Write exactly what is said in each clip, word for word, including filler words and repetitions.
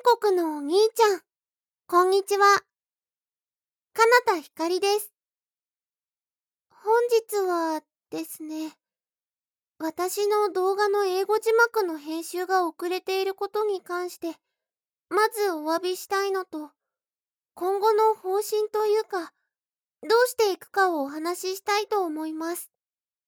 国のお兄ちゃん、こんにちは。かなたひかりです。本日はですね、私の動画の英語字幕の編集が遅れていることに関して、まずお詫びしたいのと、今後の方針というか、どうしていくかをお話ししたいと思います。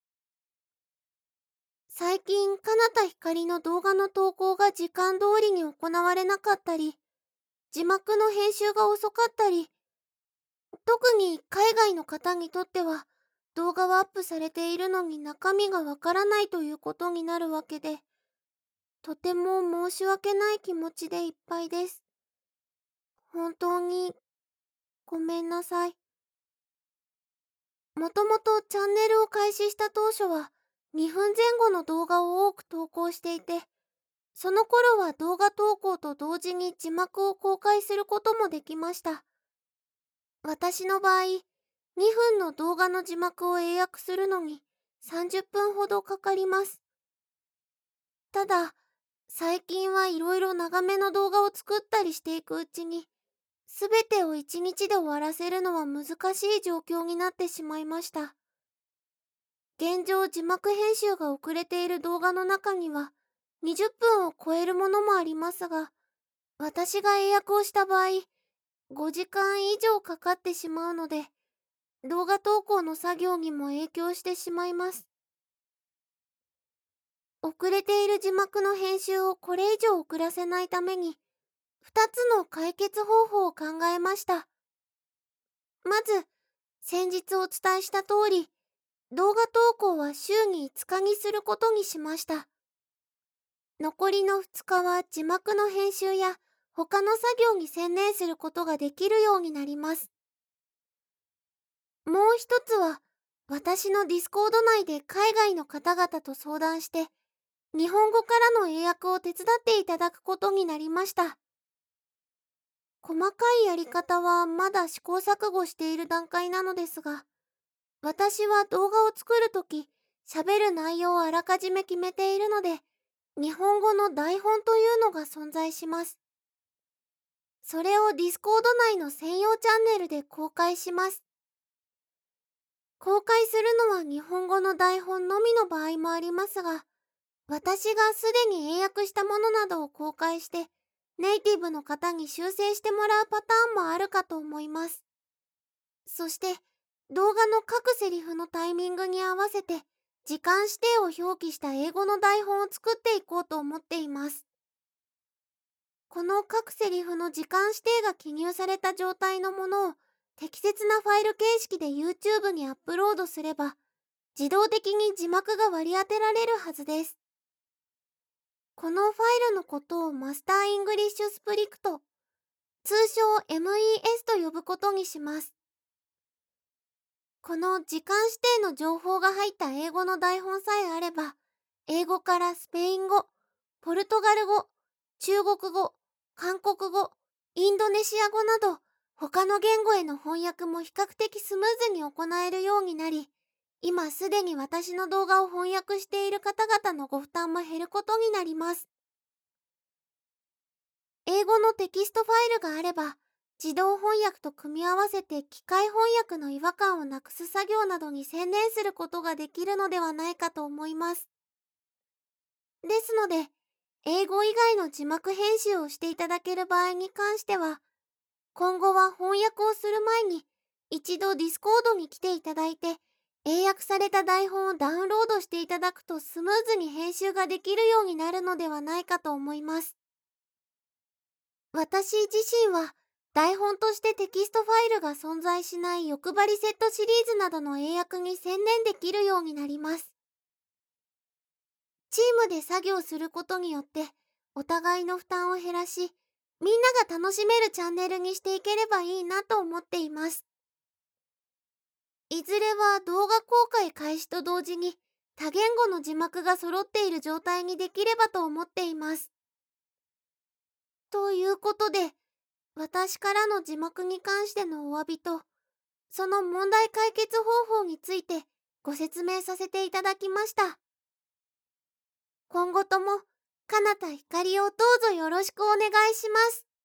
最近、かなたひかりの動画の投稿が時間通りに行われなかったり、字幕の編集が遅かったり、特に海外の方にとっては動画はアップされているのに中身がわからないということになるわけで、とても申し訳ない気持ちでいっぱいです。本当にごめんなさい。もともとチャンネルを開始した当初はにふんぜん後の動画を多く投稿していて、その頃は動画投稿と同時に字幕を公開することもできました。私の場合、にふんの動画の字幕を英訳するのにさんじゅっぷんほどかかります。ただ、最近はいろいろ長めの動画を作ったりしていくうちに、すべてをいちにちで終わらせるのは難しい状況になってしまいました。現状字幕編集が遅れている動画の中にはにじゅっぷんを超えるものもありますが、私が英訳をした場合、ごじかん以上かかってしまうので、動画投稿の作業にも影響してしまいます。遅れている字幕の編集をこれ以上遅らせないために、ふたつの解決方法を考えました。まず、先日お伝えした通り、動画投稿は週にいつかにすることにしました。残りのふつかは字幕の編集や他の作業に専念することができるようになります。もう一つは、私のディスコード内で海外の方々と相談して、日本語からの英訳を手伝っていただくことになりました。細かいやり方はまだ試行錯誤している段階なのですが、私は動画を作るとき、喋る内容をあらかじめ決めているので、日本語の台本というのが存在します。それをディスコード内の専用チャンネルで公開します。公開するのは日本語の台本のみの場合もありますが、私がすでに英訳したものなどを公開して、ネイティブの方に修正してもらうパターンもあるかと思います。そして、動画の各セリフのタイミングに合わせて、時間指定を表記した英語の台本を作っていこうと思っています。この各セリフの時間指定が記入された状態のものを適切なファイル形式で YouTube にアップロードすれば、自動的に字幕が割り当てられるはずです。このファイルのことをマスターイングリッシュスプリクト、通称 エムイーエス と呼ぶことにします。この時間指定の情報が入った英語の台本さえあれば、英語からスペイン語、ポルトガル語、中国語、韓国語、インドネシア語など、他の言語への翻訳も比較的スムーズに行えるようになり、今すでに私の動画を翻訳している方々のご負担も減ることになります。英語のテキストファイルがあれば、自動翻訳と組み合わせて機械翻訳の違和感をなくす作業などに専念することができるのではないかと思います。ですので、英語以外の字幕編集をしていただける場合に関しては、今後は翻訳をする前に一度ディスコードに来ていただいて、英訳された台本をダウンロードしていただくとスムーズに編集ができるようになるのではないかと思います。私自身は台本としてテキストファイルが存在しない欲張りセットシリーズなどの英訳に専念できるようになります。チームで作業することによってお互いの負担を減らし、みんなが楽しめるチャンネルにしていければいいなと思っています。いずれは動画公開開始と同時に多言語の字幕が揃っている状態にできればと思っています。ということで、私からの字幕に関してのお詫びと、その問題解決方法についてご説明させていただきました。今後ともかなたひかりをどうぞよろしくお願いします。